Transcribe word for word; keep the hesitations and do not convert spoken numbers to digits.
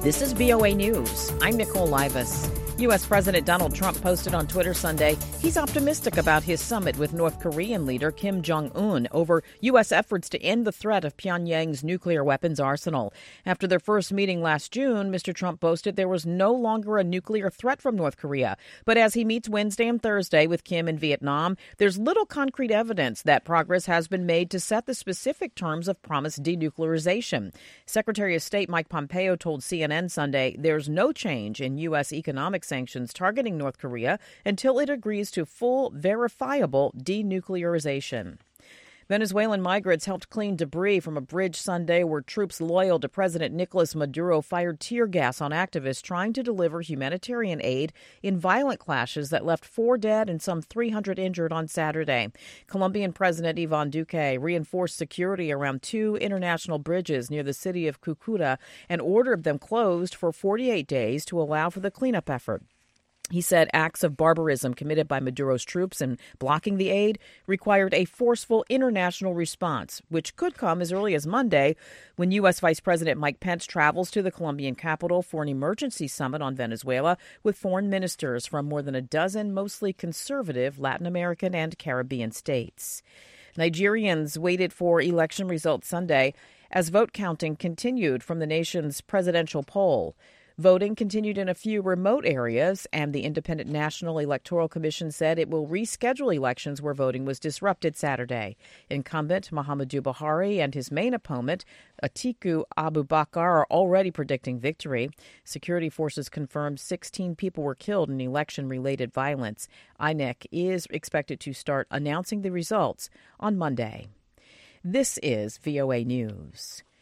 This is V O A News. I'm Nicole Livas. U S. President Donald Trump posted on Twitter Sunday he's optimistic about his summit with North Korean leader Kim Jong-un over U S efforts to end the threat of Pyongyang's nuclear weapons arsenal. After their first meeting last June, Mister Trump boasted there was no longer a nuclear threat from North Korea. But as he meets Wednesday and Thursday with Kim in Vietnam, there's little concrete evidence that progress has been made to set the specific terms of promised denuclearization. Secretary of State Mike Pompeo told C N N Sunday there's no change in U S economic sanctions targeting North Korea until it agrees to full, verifiable denuclearization. Venezuelan migrants helped clean debris from a bridge Sunday where troops loyal to President Nicolas Maduro fired tear gas on activists trying to deliver humanitarian aid in violent clashes that left four dead and some three hundred injured on Saturday. Colombian President Ivan Duque reinforced security around two international bridges near the city of Cucuta and ordered them closed for forty-eight days to allow for the cleanup effort. He said acts of barbarism committed by Maduro's troops in blocking the aid required a forceful international response, which could come as early as Monday when U S. Vice President Mike Pence travels to the Colombian capital for an emergency summit on Venezuela with foreign ministers from more than a dozen mostly conservative Latin American and Caribbean states. Nigerians waited for election results Sunday as vote counting continued from the nation's presidential poll. Voting continued in a few remote areas, and the Independent National Electoral Commission said it will reschedule elections where voting was disrupted Saturday. Incumbent Muhammadu Buhari and his main opponent, Atiku Abubakar, are already predicting victory. Security forces confirmed sixteen people were killed in election-related violence. I N E C is expected to start announcing the results on Monday. This is V O A News.